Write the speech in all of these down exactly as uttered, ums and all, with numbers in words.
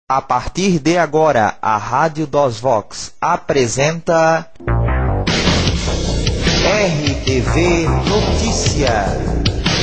A partir de agora, a Rádio dos Vox apresenta R T V Notícia.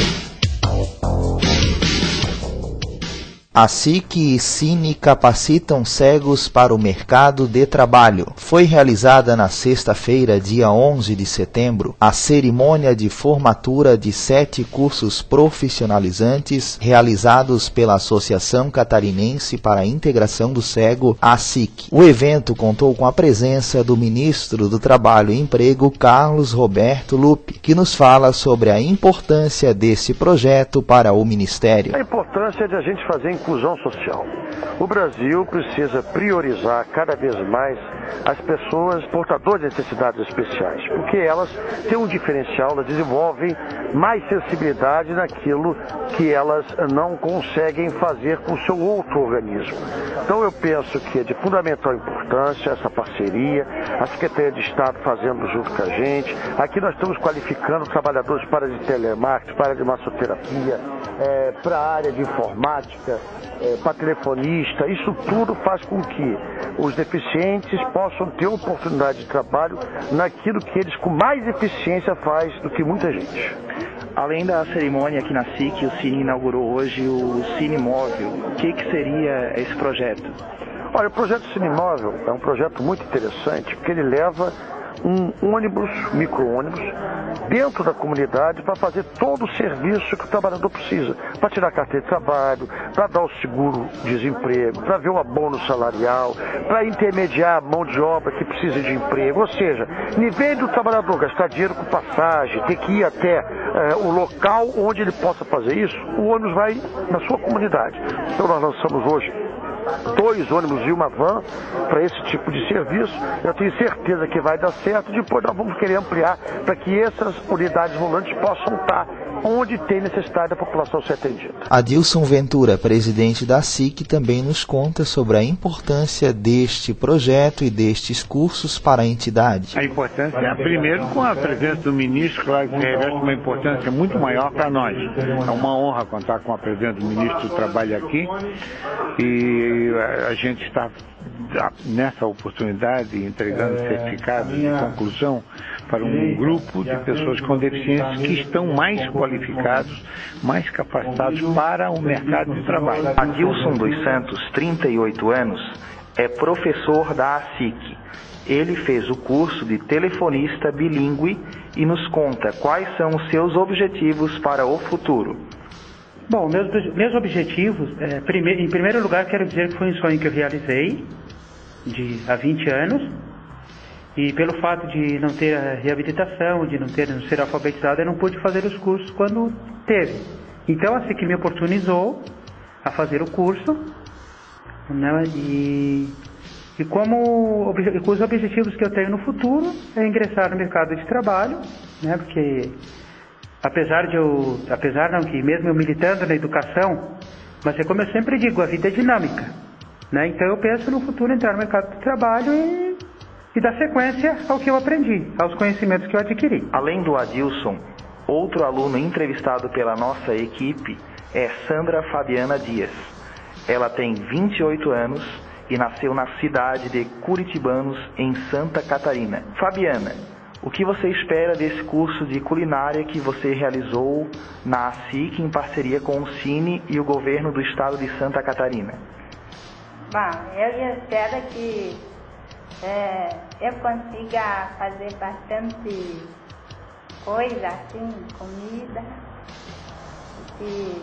A S I C e Cine capacitam cegos para o mercado de trabalho. Foi realizada na sexta-feira, dia onze de setembro, a cerimônia de formatura de sete cursos profissionalizantes realizados pela Associação Catarinense para a Integração do Cego, a S I C. O evento contou com a presença do ministro do Trabalho e Emprego, Carlos Roberto Lupe, que nos fala sobre a importância desse projeto para o Ministério. A importância de a gente fazer inclusão social. O Brasil precisa priorizar cada vez mais as pessoas portadoras de necessidades especiais, porque elas têm um diferencial, elas desenvolvem mais sensibilidade naquilo que elas não conseguem fazer com o seu outro organismo. Então eu penso que é de fundamental importância essa parceria, a Secretaria de Estado fazendo junto com a gente. Aqui nós estamos qualificando trabalhadores para de telemarketing, para de massoterapia, é, para a área de informática, é, para telefonista. Isso tudo faz com que os deficientes possam ter oportunidade de trabalho naquilo que eles com mais eficiência faz do que muita gente. Além da cerimônia aqui na S I C, o Cine inaugurou hoje o Cine Móvel. O que, que seria esse projeto? Olha, o projeto Cine Móvel é um projeto muito interessante, porque ele leva um ônibus, micro-ônibus, dentro da comunidade para fazer todo o serviço que o trabalhador precisa, para tirar a carteira de trabalho, para dar o seguro-desemprego, para ver o abono salarial, para intermediar a mão de obra que precisa de emprego. Ou seja, em vez do trabalhador gastar dinheiro com passagem, ter que ir até eh, o local onde ele possa fazer isso, o ônibus vai na sua comunidade. Então nós lançamos hoje dois ônibus e uma van para esse tipo de serviço. Eu tenho certeza que vai dar certo. Depois nós vamos querer ampliar para que essas unidades volantes possam estar onde tem necessidade da população ser atendida. Adilson Ventura, presidente da S I C, também nos conta sobre a importância deste projeto e destes cursos para a entidade. A importância, primeiro, com a presença do ministro, claro que reveste uma importância muito maior para nós. É uma honra contar com a presença do ministro do Trabalho aqui, e a gente está nessa oportunidade entregando certificados de conclusão para um grupo de pessoas com deficiências que estão mais qualificados, mais capacitados para o mercado de trabalho. Adilson dos Santos, trinta e oito anos, é professor da S I C. Ele fez o curso de telefonista bilíngue e nos conta quais são os seus objetivos para o futuro. Bom, meus, meus objetivos, é, prime, em primeiro lugar, quero dizer que foi um sonho que eu realizei de, há vinte anos, e pelo fato de não ter a reabilitação, de não, ter, não ser alfabetizado, eu não pude fazer os cursos quando teve. Então, assim que me oportunizou a fazer o curso, né, e, e como os objetivos que eu tenho no futuro é ingressar no mercado de trabalho, né, porque apesar de eu, apesar não que mesmo eu militando na educação, mas é como eu sempre digo, a vida é dinâmica, né? Então eu penso no futuro entrar no mercado de trabalho e, e dar sequência ao que eu aprendi, aos conhecimentos que eu adquiri. Além do Adilson, outro aluno entrevistado pela nossa equipe é Sandra Fabiana Dias. Ela tem vinte e oito anos e nasceu na cidade de Curitibanos, em Santa Catarina. Fabiana, o que você espera desse curso de culinária que você realizou na S I C em parceria com o Cine e o governo do estado de Santa Catarina? Bom, eu espero que é, eu consiga fazer bastante coisa assim, comida, que,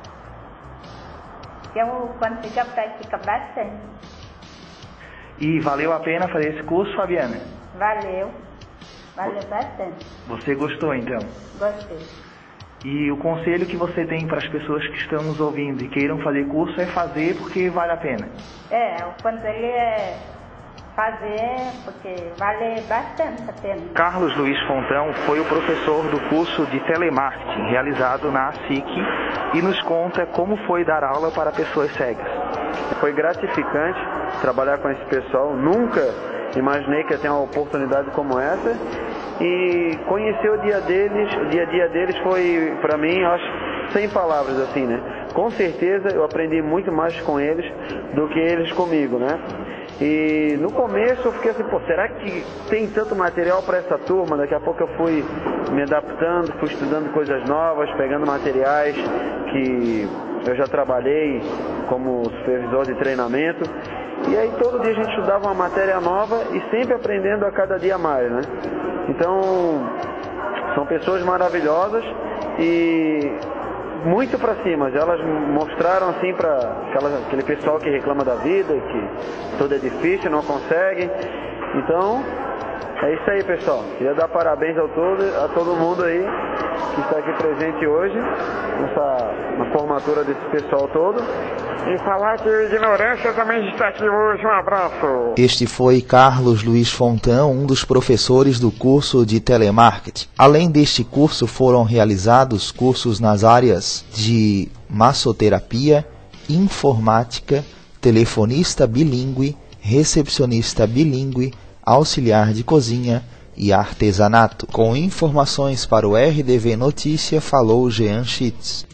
que eu consiga praticar bastante. E valeu a pena fazer esse curso, Fabiana? Valeu. Valeu bastante. Você gostou, então? Gostei. E o conselho que você tem para as pessoas que estão nos ouvindo e queiram fazer curso é fazer porque vale a pena? É, o conselho é fazer porque vale bastante a pena. Carlos Luiz Fontão foi o professor do curso de telemarketing realizado na S I C e nos conta como foi dar aula para pessoas cegas. Foi gratificante trabalhar com esse pessoal, nunca imaginei que ia ter uma oportunidade como essa, e conhecer o dia deles, o dia a dia deles foi, para mim, acho, sem palavras, assim, né? com certeza eu aprendi muito mais com eles do que eles comigo, né? E no começo eu fiquei assim, pô, será que tem tanto material para essa turma? Daqui a pouco eu fui me adaptando, fui estudando coisas novas, pegando materiais que eu já trabalhei como supervisor de treinamento. E aí todo dia a gente estudava uma matéria nova e sempre aprendendo a cada dia mais, né? Então, são pessoas maravilhosas e muito para cima. Elas mostraram assim para aquele pessoal que reclama da vida, que tudo é difícil, não consegue. Então, é isso aí, pessoal. Queria dar parabéns ao todo, a todo mundo aí que está aqui presente hoje, nessa, na formatura desse pessoal todo. E falar que a ignorância também está aqui hoje. Um abraço. Este foi Carlos Luiz Fontão, um dos professores do curso de telemarketing. Além deste curso, foram realizados cursos nas áreas de massoterapia, informática, telefonista bilíngue, recepcionista bilíngue, auxiliar de cozinha e artesanato. Com informações para o R D V Notícia, falou Jean Schitz.